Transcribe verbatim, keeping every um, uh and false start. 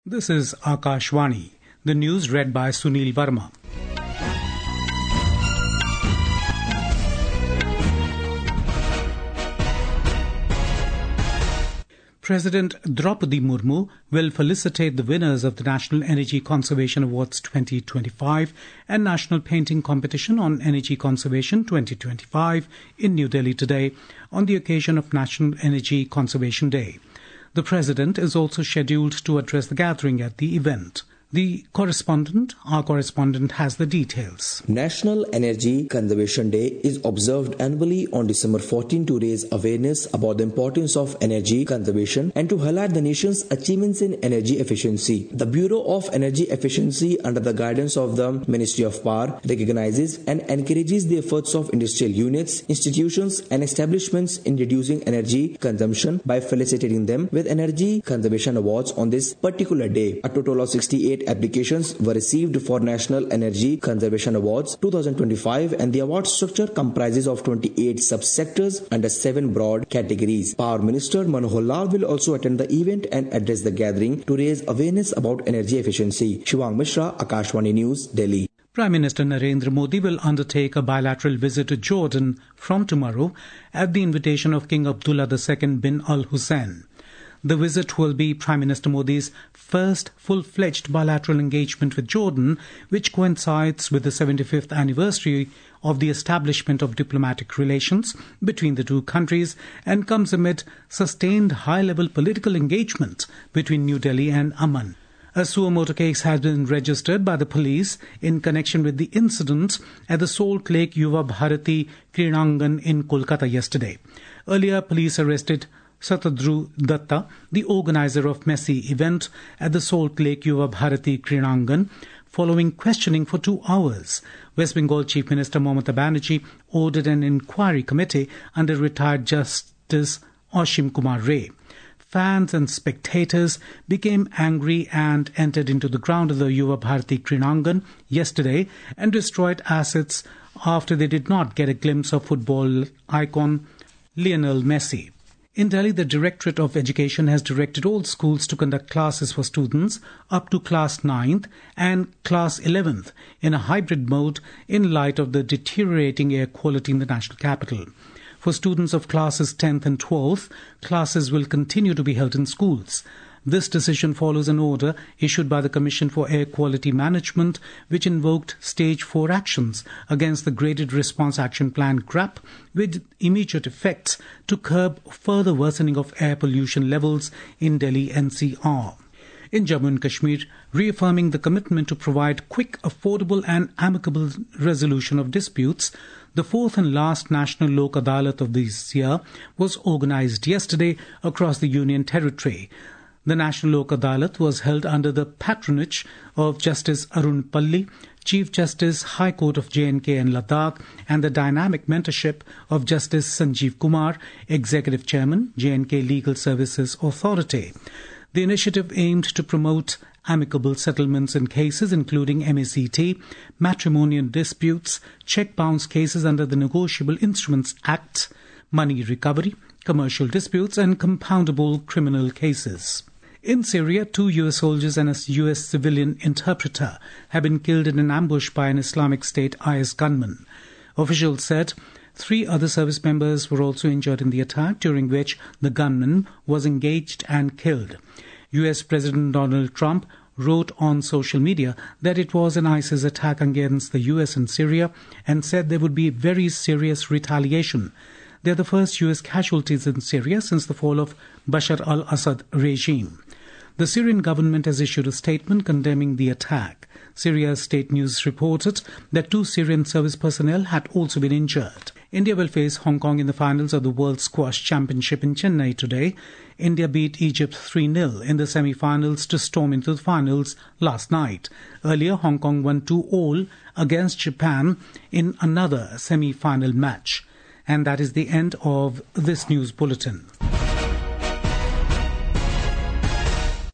This is Akashvani. The news read by Sunil Verma. President Draupadi Murmu will felicitate the winners of the National Energy Conservation Awards twenty twenty-five and National Painting Competition on Energy Conservation twenty twenty-five in New Delhi today on the occasion of National Energy Conservation Day. The President is also scheduled to address the gathering at the event. The correspondent, our correspondent has the details. National Energy Conservation Day is observed annually on December fourteenth to raise awareness about the importance of energy conservation and to highlight the nation's achievements in energy efficiency. The Bureau of Energy Efficiency, under the guidance of the Ministry of Power, recognizes and encourages the efforts of industrial units, institutions and establishments in reducing energy consumption by felicitating them with Energy Conservation Awards on this particular day. A total of sixty-eight applications were received for National Energy Conservation Awards twenty twenty-five, and the award structure comprises of twenty-eight subsectors under seven broad categories. Power Minister Manohar Lal will also attend the event and address the gathering to raise awareness about energy efficiency. Shivang Mishra, Akashvani News, Delhi. Prime Minister Narendra Modi will undertake a bilateral visit to Jordan from tomorrow at the invitation of King Abdullah the Second bin Al Hussein. The visit will be Prime Minister Modi's first full-fledged bilateral engagement with Jordan, which coincides with the seventy-fifth anniversary of the establishment of diplomatic relations between the two countries and comes amid sustained high-level political engagement between New Delhi and Amman. A suo motu case has been registered by the police in connection with the incident at the Salt Lake Yuva Bharati Krinangan in Kolkata yesterday. Earlier, police arrested Satadru Datta, the organizer of Messi event at the Salt Lake Yuva Bharati Krinangan, following questioning for two hours. West Bengal Chief Minister Mamata Banerjee ordered an inquiry committee under retired Justice Ashim Kumar Ray. Fans and spectators became angry and entered into the ground of the Yuva Bharati Krinangan yesterday and destroyed assets after they did not get a glimpse of football icon Lionel Messi. In Delhi, the Directorate of Education has directed all schools to conduct classes for students up to class ninth and class eleventh in a hybrid mode in light of the deteriorating air quality in the national capital. For students of classes tenth and twelfth, classes will continue to be held in schools. This decision follows an order issued by the Commission for Air Quality Management, which invoked Stage four actions against the Graded Response Action Plan G R A P with immediate effects to curb further worsening of air pollution levels in Delhi N C R. In Jammu and Kashmir, reaffirming the commitment to provide quick, affordable and amicable resolution of disputes, the fourth and last National Lok Adalat of this year was organized yesterday across the Union Territory. The National Lok Adalat was held under the patronage of Justice Arun Palli, Chief Justice, High Court of J and K and Ladakh, and the dynamic mentorship of Justice Sanjeev Kumar, Executive Chairman, J and K Legal Services Authority. The initiative aimed to promote amicable settlements in cases including M A C T, matrimonial disputes, check bounce cases under the Negotiable Instruments Act, money recovery, commercial disputes and compoundable criminal cases. In Syria, two U S soldiers and a U S civilian interpreter have been killed in an ambush by an Islamic State I S gunman. Officials said three other service members were also injured in the attack, during which the gunman was engaged and killed. U S President Donald Trump wrote on social media that it was an ISIS attack against the U S and Syria and said there would be very serious retaliation. They are the first U S casualties in Syria since the fall of Bashar al-Assad regime. The Syrian government has issued a statement condemning the attack. Syria's state news reported that two Syrian service personnel had also been injured. India will face Hong Kong in the finals of the World Squash Championship in Chennai today. India beat Egypt three nil in the semi-finals to storm into the finals last night. Earlier, Hong Kong won two all against Japan in another semi-final match. And that is the end of this news bulletin.